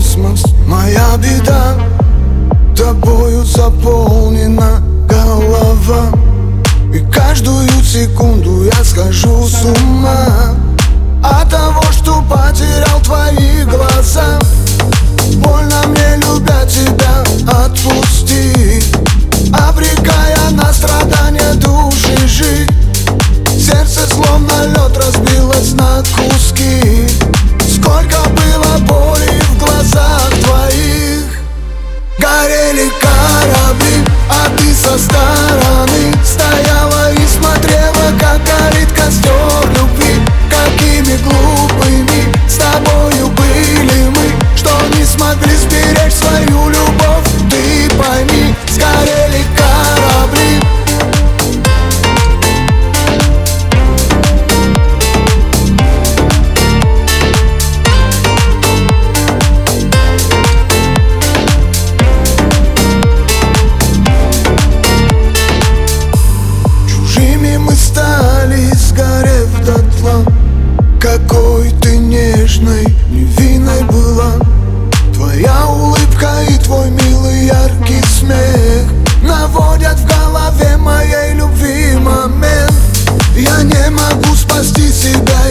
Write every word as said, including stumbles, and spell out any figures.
космос, моя беда. Тобою заполнена голова, и каждую секунду я схожу с ума от того, что потерял твои глаза. Больно мне, любя тебя, отпустить, обрекая на страдания души жить. Сердце словно лед разбилось на куски. Сколько было боли в глазах твоих. Горели корабли, а ты со стороны стояла и смотрела, как горит костер любви. Какими глупыми с тобою были мы, что не смогли сберечь свою любовь. Ты пойми, сгорели корабли. Стали, сгорев дотла. Какой ты нежной, невинной была. Твоя улыбка и твой милый яркий смех наводят в голове моей любви момент. Я не могу спасти себя